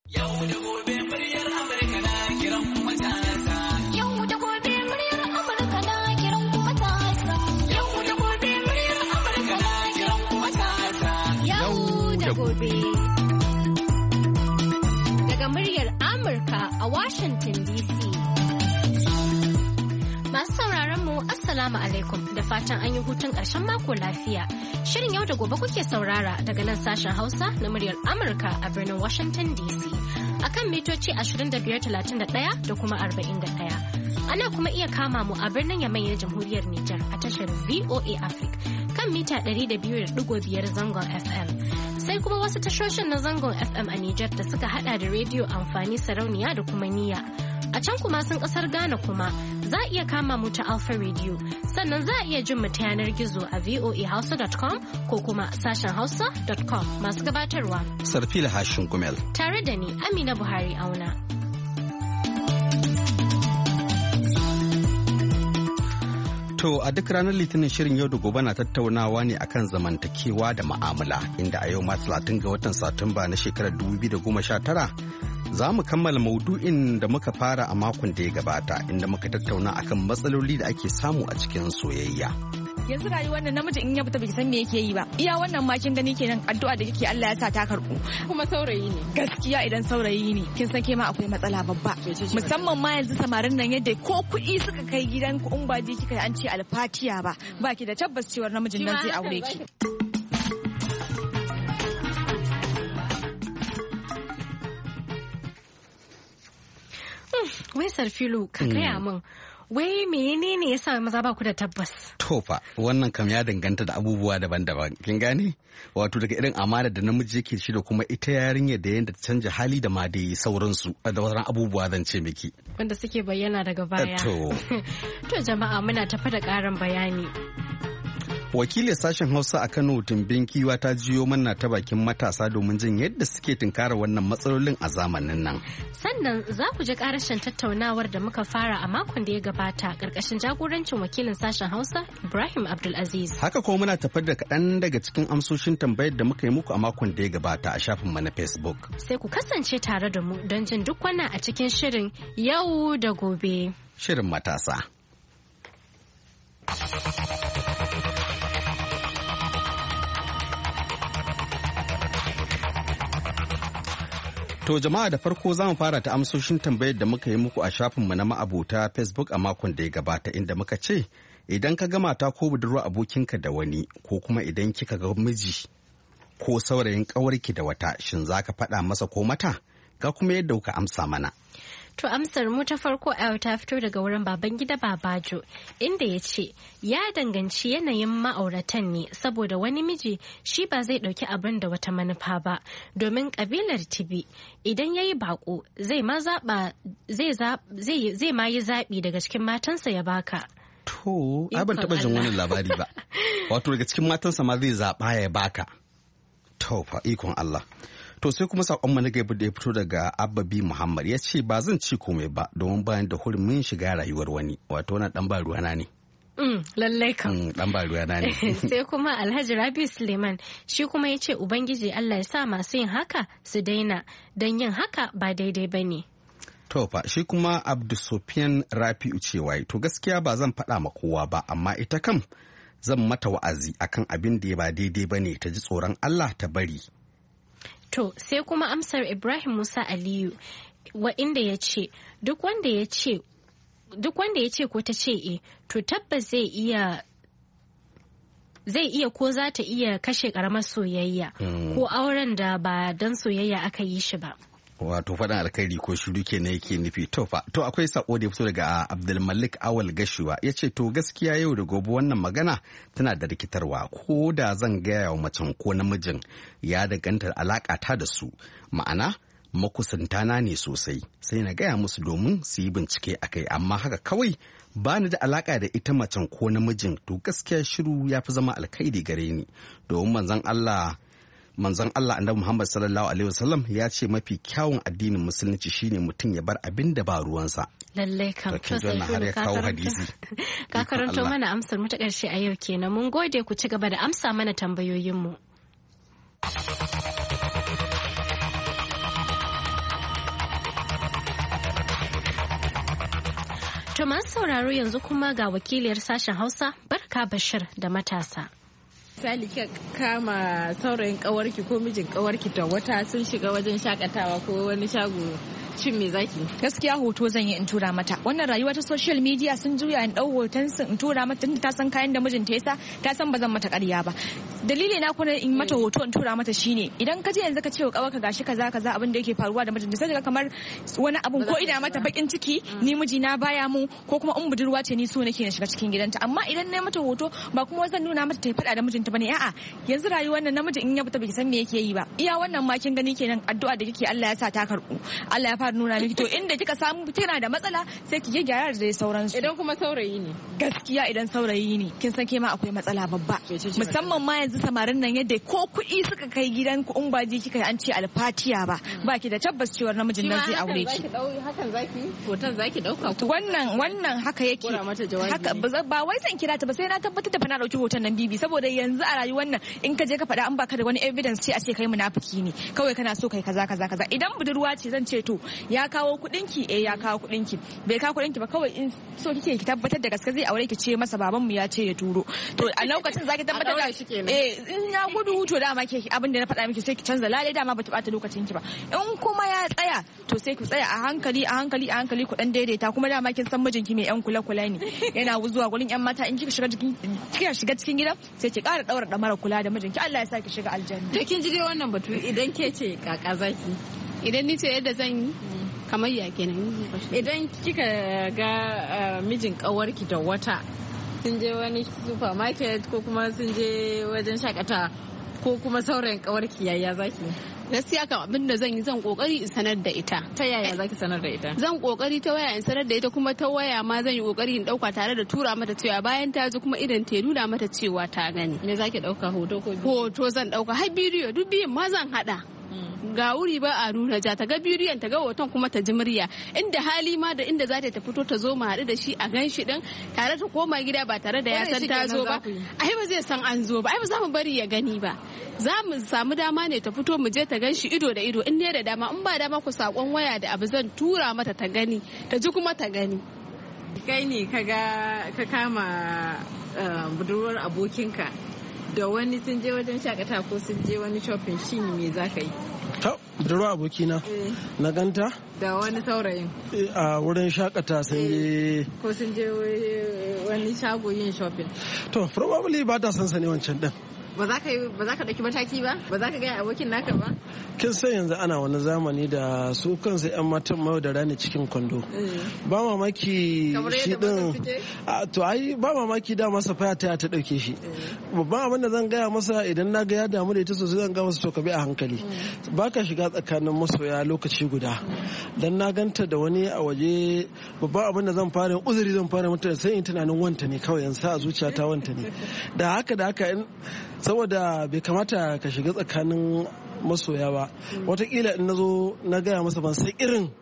Yau da gobe muryar Amurka na kiran matasa. Yau da gobe muryar Amurka na kiran matasa. Yau da gobe muryar Amurka na kiran matasa. Yau da gobe. Daga muryar Amurka a Washington DC. Masu sauraron mu Assalamu alaikum da fatan an yi hutun ƙarshen mako lafiya. Shirin yau da gobe kuke saurara daga nan sashen Hausa na muryar Amurka a birnin Washington DC. Akan mitoci 2531 da kuma 41. Ana kuma iya kama mu a birnin Yamai na Jamhuriyar Nijar a tashar VOA Africa kan mita 200.5 zangon FM. Sai kuma wasu tashoshin na zangon FM a Nijar da suka hada da rediyo amfani sarauniya da kuma niyya. A can kuma sun kasar Ghana kuma za a iya kama mu ta Alpha Radio sannan za a iya jin mu ta yanar gizo a voahausa.com ko kuma sashen hausa.com masu gabatarwa. Sarfila Hashin Gumel. Tare da ni Amina Buhari Auna. To a duk ranar Litinin shirin yau da gobe na tattaunawa ne akan zamantakewa da ma'amala inda a yau ma 30 ga watan Satumba na shekarar 2019 za mu kammala maudu'in da muka fara a makon da ya gabata inda muka tattauna akan matsaloli da ake samu a cikin soyayya. Yanzu rayuwar nan namiji in ya fita bai san me yake yi ba. Iya wannan ma kin gani kenan addu'a da kike Allah ya sa ta karbu. Kuma saurayi ne. Gaskiya idan saurayi ne kin san ke ma akwai matsala babba. Musamman ma yanzu samarin nan yadda ko kuɗi suka kai gidan ku in ba je kika an ce alfatiya ba. Ba ki da tabbas cewar namijin nan zai aure ki. Wai Sarfilu ka gaya min wai menene yasa maza ba ku da tabbas? To fa wannan kam ya danganta da abubuwa daban-daban kin gane? Wato daga irin amana da namiji yake shi da kuma ita yarinya da yanda ta canja hali da ma dai sauransu da wasu abubuwa zan ce miki. Wanda suke bayyana daga baya. To jama'a muna tafa da ƙarin bayani. Wakilin sashen Hausa a Kano Tumbin Kiwa ta jiyo mana ta bakin matasa domin jin yadda suke tunkara wannan matsalolin a zamanin nan. Sannan za ku ji karashin tattaunawar da muka fara a makon da ya gabata ƙarƙashin jagorancin wakilin sashen Hausa Ibrahim Abdulaziz. Haka kuma muna tafar da kaɗan daga cikin amsoshin tambayar da muka yi muku a makon da ya gabata a shafinmu na Facebook. Sai ku kasance tare da mu don jin duk wannan a cikin shirin yau da gobe. Shirin matasa. To jama'a da farko za mu fara ta amsoshin tambayar da muka yi muku a shafinmu na ma'abota Facebook a makon da ya gabata inda muka ce idan ka ga mata ko budurwa abokinka da wani ko kuma idan kika ga miji ko saurayin ƙawarki da wata shin za ka faɗa masa ko mata ga kuma yadda kuka amsa mana. To amsar mu ta farko a ta fito daga wurin Babangida Babajo inda ya ce ya danganci yanayin ma'auratan ne saboda wani miji shi ba zai ɗauki abin da wata manufa ba domin ƙabilar Tibi idan ya yi baƙo zai ma yi zaɓi daga cikin matansa ya baka. To, ai ban taɓa jin wannan labari ba. Wato daga cikin matansa ma zai zaɓa ya baka. To, fa ikon Allah. To sai kuma saƙon na gaba da ya fito daga Ababi Muhammad ya ce ba zan ci komai ba domin bayan da hurumin shiga rayuwar wani wato wannan dan ba ruwana ne. Lallai kam. Dan ba ruwana ne. Sai kuma Alhaji Rabi Suleiman shi kuma ya ce Ubangiji Allah ya sa masu yin haka su daina don yin haka ba daidai ba ne. To fa shi kuma Abdusofiyan Rafi'u cewa to gaskiya ba zan faɗa ma kowa ba amma ita kam zan mata wa'azi akan abin da ya ba daidai ba ne ta ji tsoron Allah ta bari. To sai kuma amsar Ibrahim Musa Aliyu inda ya ce duk wanda ya ce ko ta ce to tabbas zai iya ko za ta iya kashe karamar soyayya ko auren da ba don soyayya aka yi shi ba. Wato faɗin alkhairi ko shiru kenan yake nufi to akwai sako da ya fito daga Abdulmalik Awal Gashuwa ya ce to gaskiya yau da gobe wannan magana tana da rikitarwa ko da zan gaya wa macen ko namijin ya danganta alaka ta da su ma'ana makusantana ne sosai sai na gaya musu domin su yi bincike akai amma haka kawai ba ni da alaka da ita macen ko namijin to gaskiya shiru ya fi zama alkhairi gare ni domin manzon Allah annabi Muhammad sallallahu alaihi wasallam ya ce mafi kyawun addinin musulunci shine mutum ya bar abin da ba ruwansa. Lallai kam to har ya kawo hadisi. Ka karanto mana amsar mu ta ƙarshe a yau kenan mun gode ku ci gaba da amsa mana tambayoyin mu. To masu sauraro yanzu kuma ga wakiliyar sashen Hausa Barka Bashir da matasa. Misali kika kama saurayin kawarki ko mijin kawarki da wata sun shiga wajen shakatawa ko wani shago, shin me zaki? Gaskiya hoto zan yi in tura mata. Wannan rayuwa ta social media sun juya in dau hoton su in tura mata tunda ta san kayan da mijinta yasa, ta san ba zan mata ƙarya ba. Dalili na kuma in mata hoto in tura mata shine idan ka je yanzu ka ce wa kawarka gashi kaza abin da yake faruwa da mijinta, sai daga kamar wani abun ko ina mata bakin ciki ni mijina baya mu, ko kuma in budurwa ce ni so nake na shiga cikin gidanta. Amma idan na mata hoto ba kuma zan nuna mata ta yi faɗa da mijinta bane, a'a yanzu rayuwar nan namiji in ya fita bai san me yake yi ba. Iya wannan ma kin gani kenan addu'a da kike Allah ya sa ta karbu, Allah ya fara nuna miki to inda kika samu kina da matsala sai ki gyara da sauransu. Idan kuma saurayi ne, gaskiya idan saurayi ne kin san ke ma akwai matsala babba, musamman ma yanzu samarin nan yadda ko kuɗi suka kai gidan ku in ba ji kika an ce alfatiya ba ki da tabbas cewar namijin nan zai aure ki. Hakan zaki hoton zaki dauka ko wannan haka yake, haka ba wai zan kira ta ba sai na tabbatar da fa na dauki hoton nan bibi, saboda yanzu a rayuwar nan in ka je ka faɗa an baka da wani evidence ce a ce kai munafiki ne kawai kana so kai kaza. Idan budurwa ce zan ce to ya kawo kuɗinki, ya kawo kuɗinki, bai kawo kuɗinki ba kawai in so kike ki tabbatar da gaske zai aure ki ce masa baban mu ya ce ya turo, to a lokacin zaki tabbatar da in ya gudu to dama ke abin da na faɗa miki sai ki canza lalai, dama ba ta bata lokacin ki ba. In kuma ya tsaya to sai ku tsaya a hankali ku dan daidaita, kuma dama kin san mijinki mai yan kula ne yana zuwa gurin yan mata, in kika shiga cikin gidan sai ki ƙara daura damara kula da mijinki, Allah ya sa ki shiga aljanna. To kin ji dai wannan batu, idan ke ce kaka zaki? Idan ni ce yadda zan yi kamar ya kenan. Idan kika ga mijin kawarki da wata sun je wani supermarket ko kuma sun je wajen shakata ko kuma saurayin kawarki, yaya zaki? Gaskiya kam abin da zan yi zan kokari in sanar da ita. Ta yaya zaki sanar da ita? Zan kokari ta waya in sanar da ita, kuma ta waya ma zan yi kokari in dauka tare da tura mata cewa bayan ta ji kuma idan ta nuna mata cewa ta gani. Me zaki dauka, hoto ko bidiyo? Hoto zan dauka, har bidiyo, duk biyun ma zan hada. Ga wuri ba a nuna ja, ta ga bidiyon ta ga hoton kuma ta ji murya, inda hali ma da inda za ta fito ta zo mu haɗu da shi a gan shi din tare, ta koma gida ba tare da ya san ta zo ba. Ai ba zai san an zo ba, ai ba za mu bari ya gani ba, za mu samu dama ne ta fito mu je ta gan shi ido da ido, in ne da dama, in ba dama ku sakon waya da abu zan tura mata ta gani, ta ji kuma ta gani. Kai ne ka kama budurwar abokinka da wani sun je wajen shakata ko sun je wani shopping, shi ne me za ka yi? Budurwa abokina na ganta da wani saurayin a wurin shakata sun je ko sun je wani shago yin shopping. To probably ba ta san sani wancan din. Ba za ka ɗauki mataki ba? Ba za ka gaya abokin naka ba? Kin san yanzu ana wani zamani da su kansu 'yan matan mai da rani cikin kwando. Ba mamaki shi din, to ai ba mamaki da masa faya ta ɗauke shi. Babban abin da zan gaya masa idan na ga ya damu da ita sosai, zan ga masa to ka bi a hankali. Ba ka shiga tsakanin masoya lokaci guda. Dan na ganta da wani a waje, babban abin da zan fara uzuri zan fara mutane sai in tunanin wanta ne kawai, yanzu a zuciyata wanta ne. Da haka saboda bai kamata ka shiga tsakanin masoya ba, watakila in nazo na gaya masa ban san irin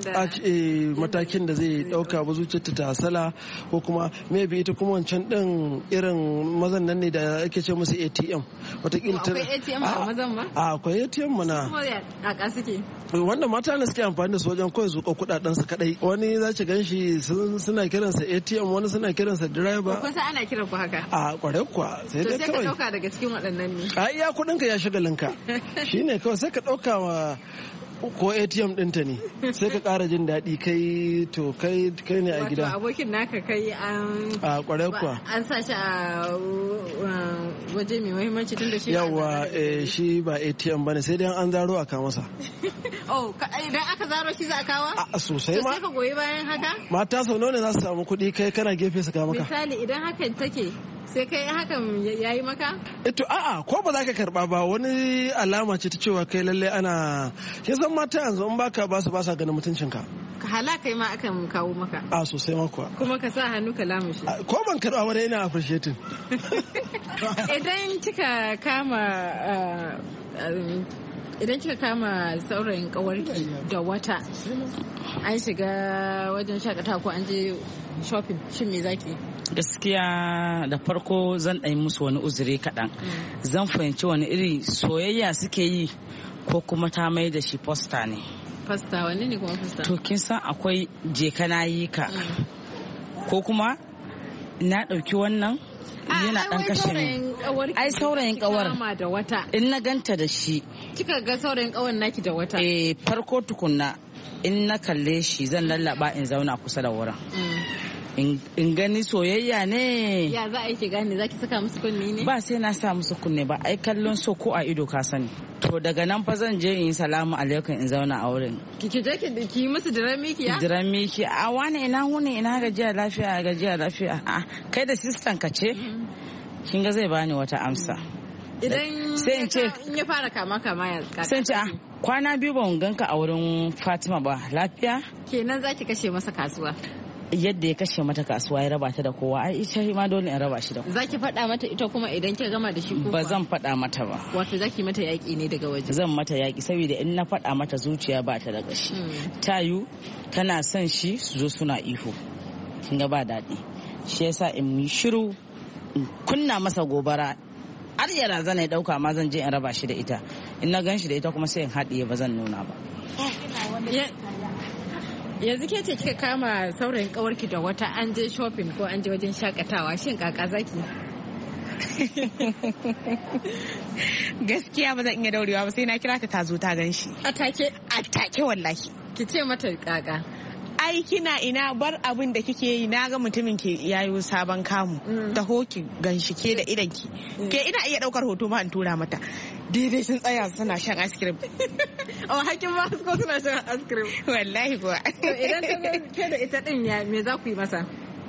matakin da zai dauka ba, zuciyarta ta hasala, ko kuma maybe ita kuma wancan din irin mazan nan ne da ake ce musu ATM, watakila akwai ATM a mazan ma? Akwai ATM mana. A suke wanda mata ne suke amfani da su wajen kawai zuƙa kudaden su kadai. Wani za ki gan shi suna kiransa ATM, wani suna kiransa driver. Ko sai ana kiran ku haka? A kwarai kuwa, sai dai kawai. To sai ka dauka daga cikin waɗannan ne. A iya kudin ka ya shagalinka. Shine kawai sai ka dauka wa ko ATM ɗinta ne, sai ka ƙara jin daɗi kai ne a gida. Wato abokin naka kai a kwarai kuwa an sa shi a waje mai muhimmanci tun da shi yawa shi ba ATM bane, sai dai an zaro a kawo masa. Oh, idan aka zaro shi za a kawo? A sosai ma. Sai ka goyi bayan haka? Mata sau nawa ne za su samu kuɗi kai kana gefe su kawo maka? Misali idan hakan take sai kai hakan ya yi maka? Ito a'a, ko ba za ka karba ba, wani alama ce ta cewa kai lalle ana ke san mata yanzu in baka ba su ba sa ganin mutuncinka. Ka halaka ma akan kawo maka. A sosai ma kuwa. Kuma ka sa hannu ka lamushi. Ko ban karba wani ina appreciating. Idan kika kama saurayin kawarki da wata an shiga wajen shakata ko an je shopping, shin me zaki? Gaskiya da farko zan ɗan musu wani uzuri kaɗan. Zan fahimci wani iri soyayya suke yi ko kuma ta mai da shi posta ne. Posta, wani ne kuma posta? To kin san akwai je kana yi ka. ko kuma na ɗauki wannan yana ɗan kashe ni. Ai saurayin kawar da wata. In na ganta da shi. Kika ga saurayin kawar naki da wata? Farko tukunna in na kalle shi zan lallaba in zauna kusa da wurin. In gani soyayya ne. Ya za a yi ki gane, za ki saka musu kunne ne? Ba sai na sa musu kunne ba, ai kallon so ko a ido ka sani. To daga nan fa zan je in yi salamu alaikum in zauna a wurin. Ki je ki yi musu diran miki ya? Diran miki, a wani ina wuni ina gajiya lafiya. A kai da sistan ka ce? Kin ga zai bani wata amsa. Idan sai in ce in ya fara kama ya kaka. Sai in ce kwana biyu ba mun ganka a wurin Fatima ba, lafiya? Kenan za ki kashe masa kasuwa. Yadda ya kashe mata kasuwa ya raba ta da kowa, ai ita ma dole in raba shi da kowa. Zaki faɗa mata ita kuma idan ki gama da shi ko ba zan faɗa mata ba. Wato zaki mata yaƙi ne daga waje? Zan mata yaƙi saboda in na faɗa mata zuciya ba ta daga shi. Tayu tana son shi su zo suna ihu. Kin ga ba daɗi. Shi yasa in yi shiru in kunna masa gobara. Har ya razana ya ɗauka ma zan je in raba shi da ita. In na gan shi da ita kuma sai in haɗiye ba zan nuna ba. Yanzu ke ce kika kama saurayin kawarki da wata an je shopping ko an je wajen shakatawa, shin kaka zaki? Gaskiya ba zan iya daurewa ba sai na kira ta zo ta gan shi. A take wallahi. Ki ce mata kaka. Ai kina ina bar abin da kike yi, na ga mutumin ke yayo sabon kamu ta hoki ganshi ke da idan ki. Ke ina iya daukar hoto ma in tura mata. Daidai sun tsaya suna shan ice cream. Hakin ba ko suna shan ice cream. Wallahi kuwa. Idan ke da ita din ya me za ku yi masa?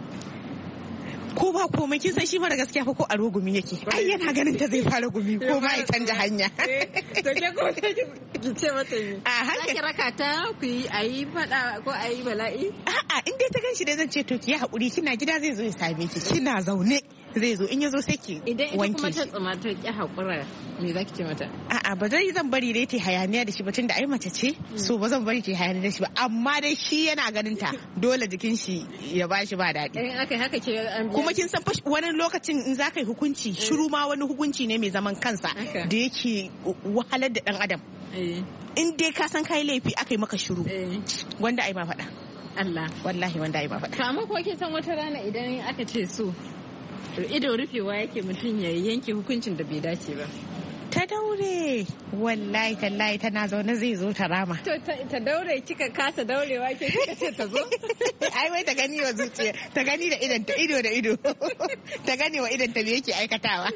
Ko ba komai kin san shi mara gaskiya fa ko a rogumi yake. Ai yana ganin ta zai fara gumi ko ma ya canja hanya. To ke ko ki ce mata yi. A haka. Ki raka ta ku yi ayi fada ko ayi bala'i? A'a in dai ta ganshi dai zan ce to ki yi hakuri, kina gida zai zo ya same ki, kina zaune zai zo, in ya zo sai ki wanke. Idan ita kuma ta tsuma ta ki hakura me za ki ce mata? A'a ba zan bari dai ta hayaniya da shi ba, tunda ai mace ce, so ba zan bari ta hayaniya da shi ba, amma dai shi yana ganin ta dole jikin shi ya bashi ba daɗi. In aka haka ke kuma kin san wani lokacin in za ka yi hukunci shiru ma wani hukunci ne mai zaman kansa da yake wahalar da dan adam. In dai ka san kai laifi aka yi maka shiru wanda ai ma faɗa. Allah wallahi wanda ai ma faɗa. To amma ko kin san wata rana idan aka ce so ido rufewa yake mutum ya yanke hukuncin da bai dace ba. Ta daure wallahi tallahi tana zaune zai zo ta rama. To ta daure kika kasa daurewa ke kika ce ta zo? Ai wai ta gani wa zuciya, ta gani da idan ta ido da ido. Ta gani wa idan ta me yake aikatawa.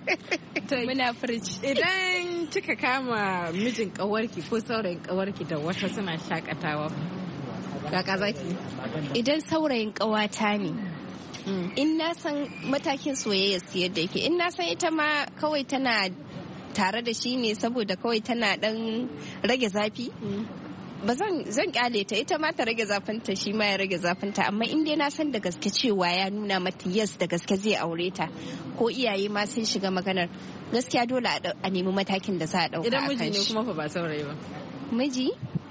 Muna furci. Idan kika kama mijin kawarki ko saurayin kawarki da wata suna shakatawa. Kaka zaki? Idan saurayin kawata ne. In na san matakin soyayya yadda yake, in na san ita ma kawai tana tare da shi ne saboda kawai tana dan rage zafi, ba zan kyale ta, ita ma ta rage zafinta shi ma ya rage zafinta, amma in dai na san da gaske cewa ya nuna mata yes da gaske zai aure ta ko iyaye ma sun shiga maganar, gaskiya dole a nemi matakin da za a dauka. Idan miji ne kuma fa ba saurayi ba. Miji?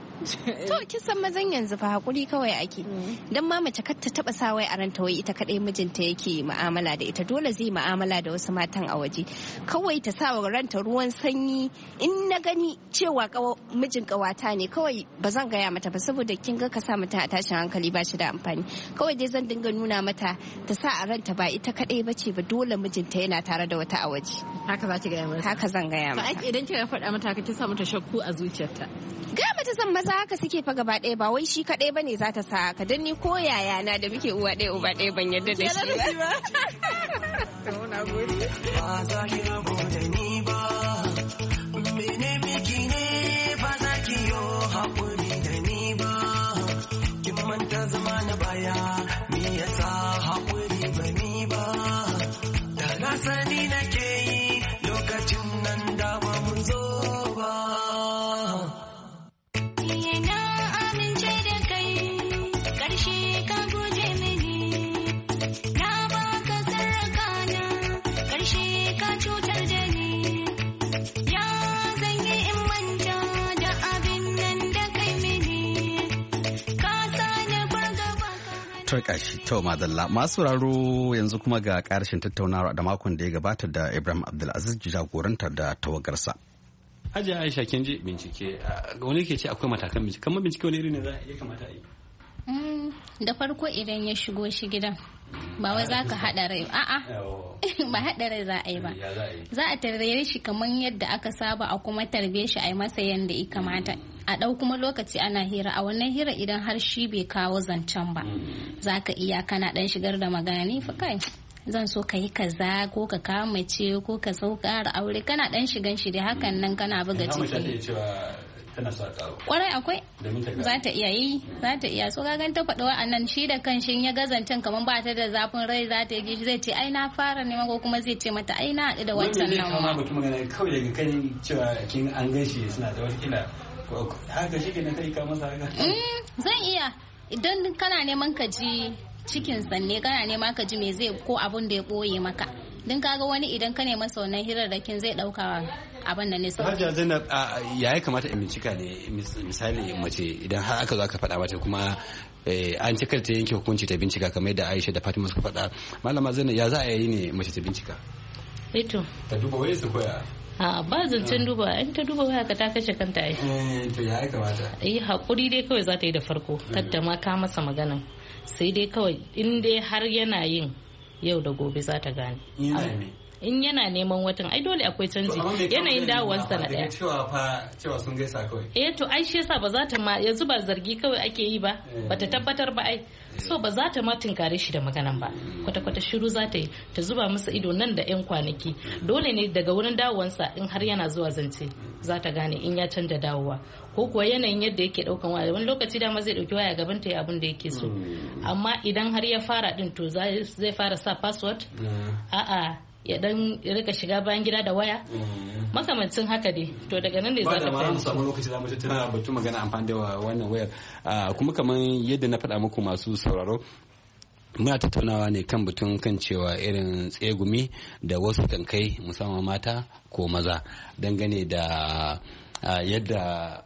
To kin san mazan yanzu fa hakuri kawai ake. Dan ma mace kar ta taba sa wai a ranta wai ita kadai mijinta yake mu'amala da ita, dole zai mu'amala da wasu matan a waje. Kawai ta sa wa ranta ruwan sanyi, in na gani cewa mijin kawata ne kawai ba zan gaya mata ba, saboda kin ga ka sa mutum a tashin hankali ba shi da amfani. Kawai dai zan dinga nuna mata ta sa a ranta ba ita kadai bace ba, dole mijinta yana tare da wata a waje. Haka za ki gaya mata? Haka zan gaya mata. Ba idan kika faɗa mata haka ki sa mata shakku a zuciyarta. Gaya mata zan maza haka suke fa gaba ɗaya, ba wai shi kaɗai bane za ta sa haka, dan ni ko yaya na da muke uwa ɗaya uba ɗaya ban yarda da shi ba. Ba za ki rabu da ni ba, mene miki ne ba za ki yo haƙuri da ni ba, kin manta zama na baya, me yasa haƙuri ba ni ba, da na sani nake yi lokacin nan da ba mun zo ba. Turkashi to madalla masu raro yanzu kuma ga karshen tattaunawa da makon da ya gabata da Ibrahim Abdulaziz jagorantar da tawagarsa. Hajiya Aisha kin je bincike wani ke ce akwai matakan bincike, kamar bincike wani iri ne za a iya kamata a yi? da farko idan ya shigo shi gidan ba wai za ka haɗa rai a'a ba haɗa rai za a yi ba, za a tarbe shi kamar yadda aka saba a kuma tarbe shi a yi masa yadda ya kamata, a ɗau kuma lokaci ana hira. A wannan hira idan har shi bai kawo zancen ba za ka iya kana ɗan shigar da magana ni fa kai zan so ka yi kaza ko ka kawo mace ko ka sau ƙara aure, kana ɗan shigan shi da hakan nan kana buga ciki. Kwarai akwai za ta iya yi, za ta iya so gagan ta faɗi wa'annan shi da kanshin ya gazantan kamar ba ta da zafin rai za ta yi zai ce ai na fara neman ko kuma zai ce mata ai na haɗu da wancan nan ma. Kawai daga kan cewa kin an gaishe suna da wata kila haka shi ke na kai ka masa haka. Zan iya idan kana neman ka ji cikin sanne kana nema ka ji me zai ko abun da ya ɓoye maka. Din kaga wani idan ka nema sau nan hirarrakin zai ɗauka abin da ne sau. Hajiya Zainab ya kamata in bincika ne misali mace idan har aka zo aka faɗa mata kuma an cikar ta yanke hukunci ta bincika kamar yadda Aisha da Fatima suka faɗa. Malama Zainab ya za a yi ne mace ta bincika? Eto. Ta duba waye su koya. Ba zancen duba in ta duba waya ka ta kashe kanta ai. To ya kamata. Hakuri dai kawai za ta yi da farko kadda ma ka masa maganan. Sai dai kawai in dai har yana yin yau da gobe za ta gane. In yana neman watan ai dole akwai canji yanayin dawowarsa na daya. Cewa sun gaisa kawai. To ai shi yasa ba za ta ma yanzu ba zargi kawai ake yi ba bata tabbatar ba ai so ba za ta ma tunkare shi da maganan ba kwata-kwata shiru za ta yi ta zuba masa ido nan da 'yan kwanaki dole ne daga wurin dawowansa in har yana zuwa zance za ta gane in ya canza dawowa ko kuwa yanayin yadda yake daukan waya wani lokaci dama zai dauki waya gaban ta ya abin da yake so amma idan har ya fara din to zai fara sa password a'a ya dan rika shiga bayan gida da waya makamancin haka dai to daga nan ne za ta fahimta. Ba da samu lokaci za mu tattauna batun magana amfani da wannan wayar kuma kamar yadda na faɗa muku masu sauraro muna tattaunawa ne kan batun kan cewa irin tsegumi da wasu kan kai musamman mata ko maza dangane da yadda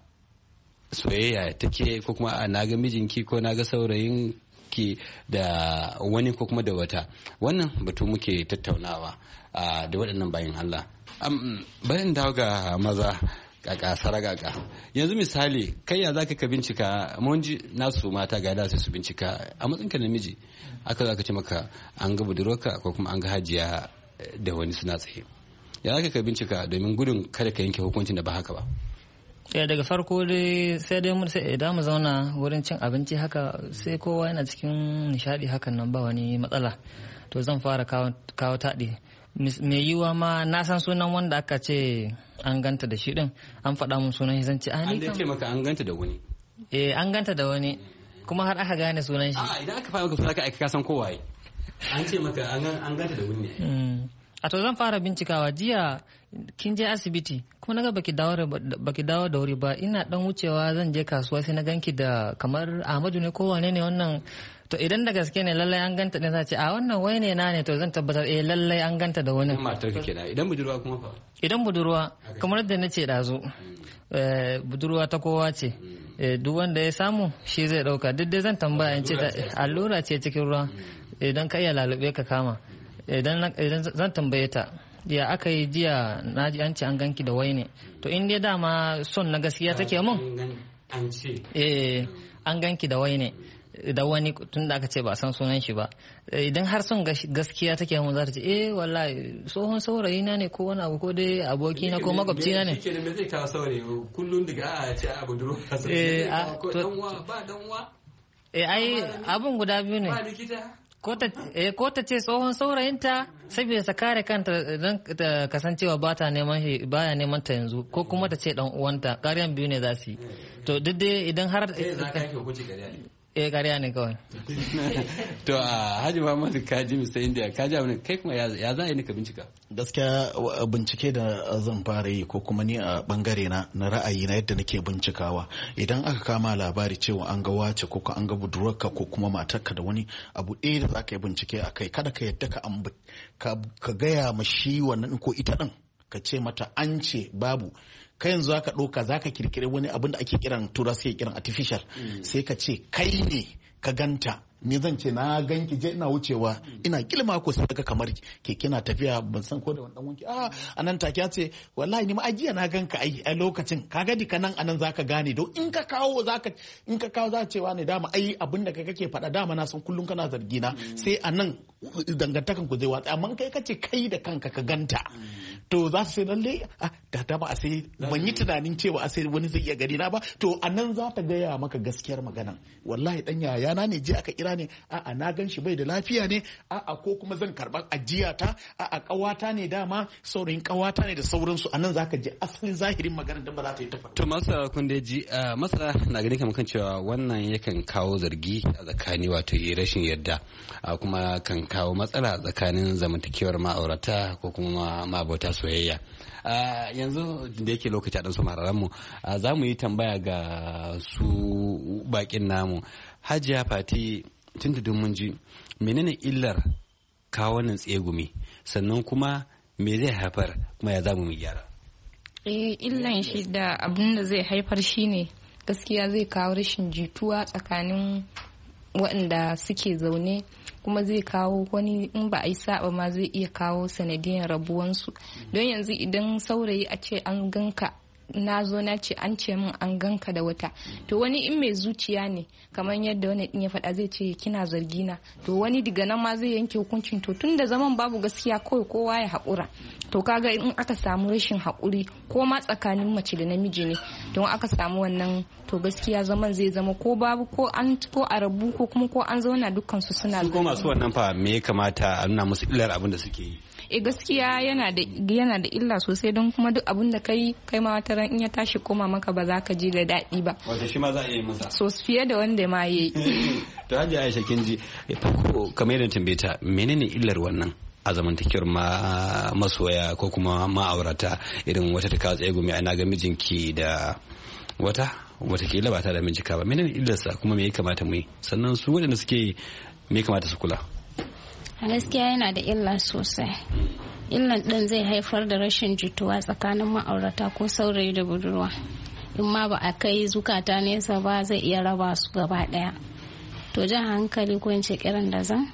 soyayya take ko kuma na ga mijinki ko na ga saurayin ki da wani ko kuma da wata wannan batu muke tattaunawa da waɗannan bayan Allah. Bayan dawo ga maza kaka saragaka yanzu misali kai ya zaka ka bincika mun ji nasu mata ga da su bincika a matsayin ka namiji aka zaka ce maka an ga budurwarka ko kuma an ga hajiya da wani suna tsaye ya zaka ka bincika domin gudun kada ka yanke hukuncin da ba haka ba. Daga farko dai sai dai mun sai idan mu zauna wurin cin abinci haka sai kowa yana cikin nishadi hakan nan ba wani matsala to zan fara kawo taɗi mai yiwa ma na san sunan wanda aka ce an ganta da shi din an faɗa mun sunan shi zan ce an dai ce maka an ganta da wani an ganta da wani kuma har aka gane sunan shi idan aka faɗa maka sunan ka san kowa an ce maka an ganta da wani ne a to zan fara bincikawa jiya kin je asibiti kuma naga baki dawo da wuri ba ina dan wucewa zan je kasuwa sai na ganki da kamar Ahmadu ne ko wane ne wannan to idan da gaske ne lallai an ganta ne za ce a wannan wai ne na ne to zan tabbatar lallai an ganta da wani matar ka kenan idan budurwa kuma fa idan budurwa kamar yadda nace dazu budurwa ta kowa ce duk wanda ya samu shi zai dauka duk dai zan tambaya in ce allura ce cikin ruwa idan ka iya lalube ka kama idan zan tambaye ta ya aka yi jiya na ji an ce an ganki da wai ne to in dai dama son na gaskiya take mun an ce an ganki da wai ne da wani tun da aka ce ba san sunan shi ba idan har son gaskiya take mun za ta ce wallahi tsohon saurayi na ne ko wani abu ko dai aboki na ko makwabci na ne me zai kawo saurayi kullun daga a ce abu duro ko danwa ba danwa ai abun guda biyu ne ba likita ko ta ce tsohon saurayinta saboda ta kare kanta don ta kasancewa ba ta neman shi baya neman ta yanzu ko kuma ta ce dan uwanta ƙaryan biyu ne za su yi to duk dai idan har ƙarya ne kawai to Haji Muhammadu kaji Mr. India kaji abin kai kuma ya za a yi ka bincika gaskiya bincike da zan fara yi ko kuma ni a bangare na ra'ayi na yadda nake bincikawa idan aka kama labari cewa an ga wace ko an ga budurarka ko kuma matarka da wani abu ɗaya da za ka yi bincike a kai kada ka yadda ka gaya ma shi wannan ko ita ɗin ka ce mata an ce babu kai yanzu zaka ɗauka zaka kirkiri wani abin da ake kiran tura suke kiran artificial sai ka ce kai ne ka ganta me zan ce na ganki je ina wucewa ina kilma ko sai daga kamar keke na tafiya ban san ko da wani dan wanki anan take ya ce wallahi ni ma ajiya na ganka a lokacin kaga dika nan anan zaka gane don in ka kawo za cewa ne dama abin da kai kake faɗa dama na san kullum kana zargi na sai anan dangantakan ku zai watsa amma kai kace kai da kanka ka ganta to za su sai lalle da ba a sai ban yi tunanin cewa a sai wani zai iya gari na ba to anan za ta gaya maka gaskiyar magana wallahi dan yaya na ne je aka kira ne na gan shi bai da lafiya ne ko kuma zan karba ajiya ta kawata ne dama saurayin kawata ne da sauransu anan zaka je asalin zahirin magana da ba za ta yi tafa to masara kun da ji masara na gani kamar kan cewa wannan yakan kawo zargi a tsakani wato rashin yarda kuma kan kawo matsala tsakanin zamantakewar ma'aurata ko kuma ma'abota soyayya yanzu da yake lokaci a ɗansu mu za mu yi tambaya ga su bakin namu. Hajiya Fati tun da mun ji menene illar kawo wannan tsegumi sannan kuma me zai haifar kuma ya zamu mu gyara. Illan shi da abin da zai haifar shine gaskiya zai kawo rashin jituwa tsakanin waɗanda suke zaune kuma zai kawo wani in ba a yi saba ma zai iya kawo sanadiyar rabuwansu don yanzu idan saurayi a ce an ganka na zo na ce an ce min an ganka da wata to wani in mai zuciya ne kamar yadda wani din ya faɗa zai ce kina zargina to wani daga nan ma zai yanke hukuncin to tun da zaman babu gaskiya kawai kowa ya haƙura to kaga in aka samu rashin haƙuri ko ma tsakanin mace da namiji ne don aka samu wannan to gaskiya zaman zai zama ko babu ko a rabu ko kuma ko an zauna dukkan su suna ko masu wannan fa me ya kamata a nuna musu illar abin da suke yi. Gaskiya yana da illa sosai don kuma duk abin da kai ma wata ran in ya tashi koma maka ba za ka ji da daɗi ba. Wato shi ma za a yi masa. So fiye da wanda ma yayi. To Hajiya Aisha kin ji farko kamar yadda tambaye ta menene illar wannan a zamantakewar masoya ko kuma ma'aurata irin wata ta kawo tsegumi ana ga mijinki da watakila ba ta da mijika ba menene illarsa kuma me ya kamata mu yi sannan su waɗanda suke me ya kamata su kula. A gaskiya yana da illa sosai. Illan ɗin zai haifar da rashin jituwa tsakanin ma'aurata ko saurayi da budurwa. In ma ba a kai zukata nesa ba zai iya raba su gaba ɗaya. To jan hankali ko in ce kiran da zan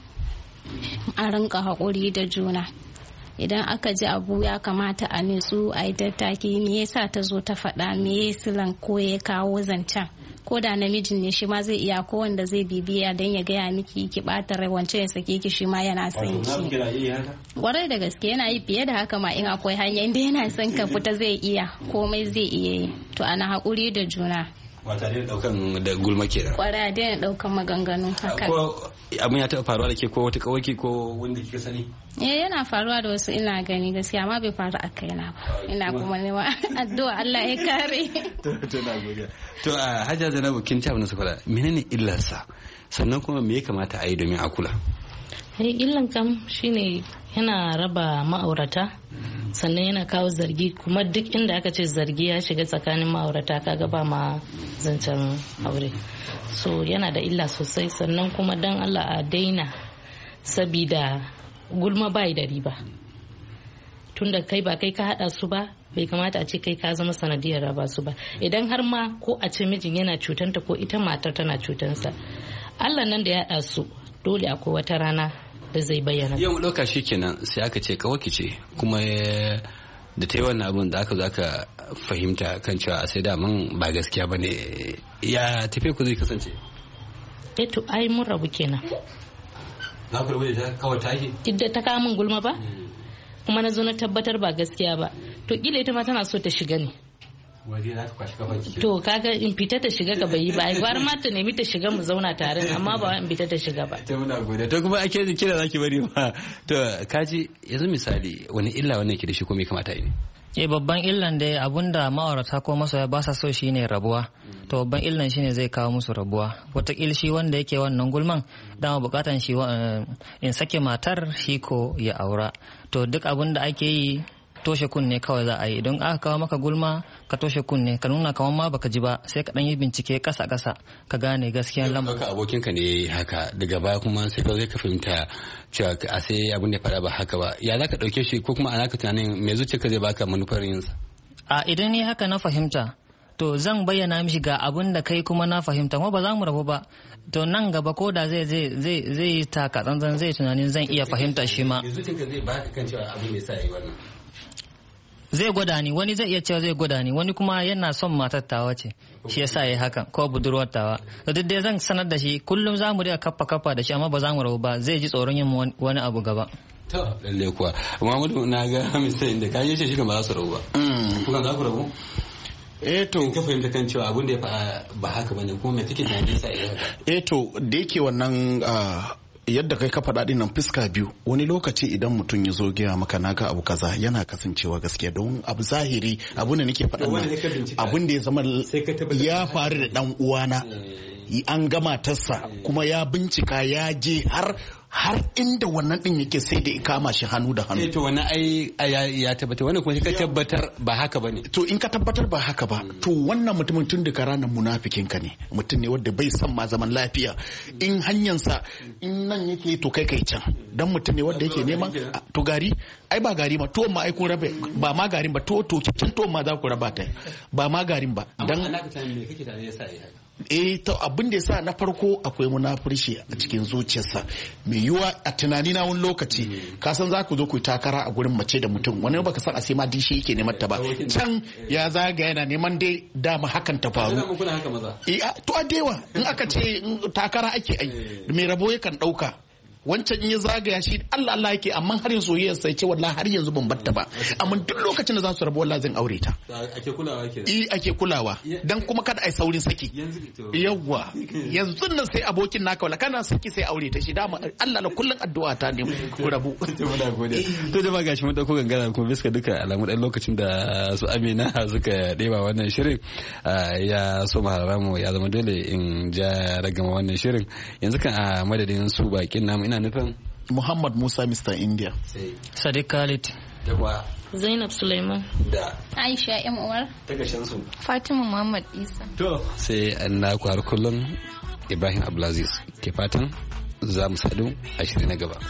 a rinka haƙuri da juna. Idan aka ji abu ya kamata a nutsu a yi tattaki me yasa ta zo ta faɗa me ya silan ko ya kawo zancen ko da namijin ne shi ma zai iya ko wanda zai bibiya don ya gaya miki ki ɓata rai wance ya sake ki shi ma yana son ki kwarai da gaske yana yi fiye da haka ma in akwai hanya inda yana son ka fita zai iya komai zai iya yi to ana haƙuri da juna ba tare da daukan da gulma ke da kwarai da daukan maganganu haka ko abin ya taɓa faruwa da ke ko wata kawaki ko wanda kika sani yana faruwa da wasu ina gani gaskiya amma bai faru a kaina ba ina kuma nema addu'a Allah ya kare to na godiya to a Hajiya Zainabu kin ci abin da su faɗa menene illarsa sannan kuma me ya kamata a yi domin a kula illan kam shine yana raba ma'aurata sannan yana kawo zargi kuma duk inda aka ce zargi ya shiga tsakanin ma'aurata kaga ba ma zancen aure so yana da illa sosai sannan kuma dan Allah a daina sabida gulma bai da riba tunda kai ba kai ka hada su ba bai kamata a ce kai ka zama sanadiyar raba su ba idan har ma ko a ce mijin yana cutanta ko ita matar tana cutansa Allah nan da ya hada su dole akwai wata rana da zai bayyana yau ɗauka shi kenan sai aka ce kawaki ce kuma da ta yi wannan abin da aka zo aka fahimta kan cewa a sai daman ba gaskiya ba ne ya tafiya ku zai kasance to ai mun rabu kenan na ku rabu da ta kawai tashi idda ta kawo min gulma ba kuma na zo na tabbatar ba gaskiya ba to kila ita ma tana so ta shiga ne to kaga in fita ta shiga gaba yi ba gwar ma ta nemi ta shiga mu zauna tare amma ba in fita ta shiga ba to muna gode to kuma ake kira zaki bari ma to kaji yanzu misali wani illa wannan ke da shi ko me kamata yi babban illan da abunda ma'aurata ko masoya ba sa so shine rabuwa to babban illan shine zai kawo musu rabuwa wataƙila shi wanda yake wannan gulman dama bukatan shi in sake matar shi ko ya aura to duk abunda ake yi toshe kunne kawai za a yi idan aka kawo maka gulma ka toshe kunne ka nuna kamar ma baka ji ba sai ka dan yi bincike kasa ka gane gaskiyar lamarin. Ka abokin ka ne haka daga baya kuma sai ka zai ka fahimta cewa a sai abin da fara ba haka ba ya za ka dauke shi ko kuma ana ka tunanin me zuciyarka zai baka manufar yin sa. Idan ni haka na fahimta to zan bayyana mishi ga abin da kai kuma na fahimta kuma ba za mu rabu ba. To nan gaba ko da zai taka tsantsan zai tunanin zan iya fahimta shi ma. Zuciyarka zai baka kan cewa abin da sa yi wannan. Zai gwada ni, wani zai iya cewa zai gwada ni, wani kuma yana son matar tawa ce shi yasa yayi hakan ko budurwar tawa. To duk dai zan sanar da shi kullum za mu riga kafa da shi amma ba za mu rabu ba, zai ji tsoron yin wani abu gaba. To lalle kuwa Muhammadu na ga misali da kayan shi kan ba za su rabu ba. Kuka za ku rabu? To ka fahimta kan cewa abin da ya faɗa ba haka bane kuma me kake tunanin sa ya haka? To da yake wannan yadda kai ka faɗa nan fuska biyu, wani lokaci idan mutum ya zo gaya maka naga abu kaza yana kasancewa gaskiya don abu zahiri abu ne nake faɗa abin da ya zama ya faru da dan uwana an gama tassa kuma ya bincika ya je har inda wannan din yake sai da kama shi hannu da hannu. To wannan ya tabbata wannan kuma ka tabbatar ba haka bane. To in ka tabbatar ba haka ba to wannan mutumin tun da ranar munafikin ka ne, mutum ne wanda bai san ma zaman lafiya, in hanyarsa in nan yake to kai can, dan mutum ne wanda yake neman to gari ai ba gari ma to ma ai kun rabe ba ma garin ba to kin to ma za ku raba ta ba ma garin ba dan ana ka tani me kake tare yasa haka? To abin da yasa na farko akwai munafurci a cikin zuciyarsa mai yiwa a tunani na wani lokaci ka san za ku zo ku yi takara a gurin mace da mutum wani baka san a sai ma dishi yake neman ta ba can ya zaga yana neman dai dama hakan ta faru to a dewa in aka ce takara ake ai mai rabo yakan dauka wancan in ya zagaya shi Allah Allah yake amma har yanzu soyayyar sai ce wallahi har yanzu ban batta ba amma duk lokacin da za su rabu wallahi zan aure ta ake kulawa kenan ake kulawa dan kuma kada ai saurin saki yawa yanzu nan sai abokin naka wala kana saki sai aure ta shi dama Allah la kullun addu'a ta ne ku rabu to da ba gashi mun dauko gangara kuma biska duka alamu dan lokacin da su Amina suka deba wannan shirin ya so maharamu ya zama dole in ja ragama wannan shirin yanzu kan a madadin su bakin namu ina nufin Muhammad Musa Mr. India, Sadiq Khalid, Zainab Suleiman, da Aisha M. Umar, Fatima Muhammad Isa. To sai na har kullum Ibrahim Abdulaziz ke fatan za mu sadu a shiri na gaba.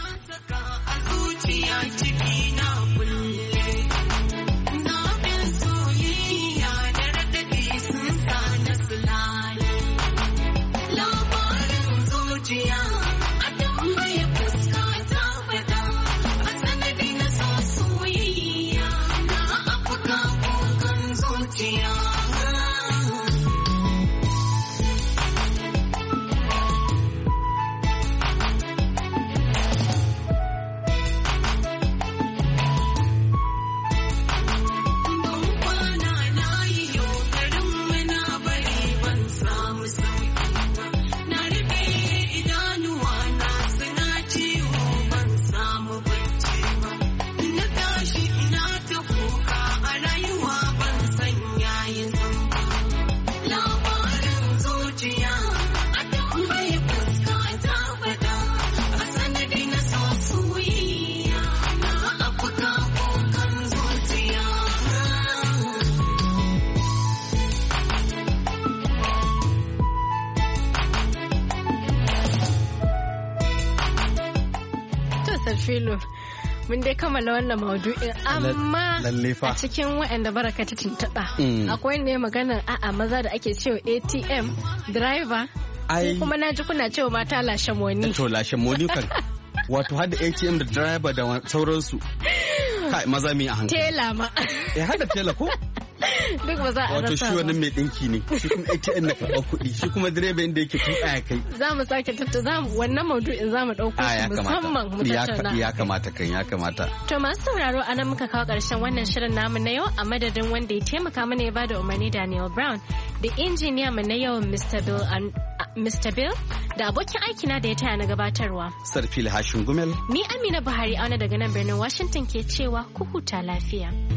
Filo mun dai kammala wannan maudu'in amma a cikin waɗanda baraka ta tuntuɓa akwai ne maganar a'a maza da ake cewa ATM driver ko kuma na ji kuna cewa mata lashe moni to lashe moni kan wato hada ATM da driver da sauransu kai maza mi a hankali tela ma hada tela ko duk ba za a rasa wato shi wannan mai dinki ne shi kuma ATM na karɓar kuɗi shi kuma direba inda yake tuka ya kai za mu sake tattauna wannan maudu'in za mu ɗauko musamman mu tattauna ya kamata kan ya kamata to masu sauraro anan muka kawo ƙarshen wannan shirin namu na yau a madadin wanda ya taimaka mana ya bada umarni Daniel Brown da injiniya mu na yau Mr. Bill da abokin aikina da ya taya na gabatarwa Sarfil Hashin Gumel ni Amina Buhari auna daga nan birnin Washington ke cewa ku huta lafiya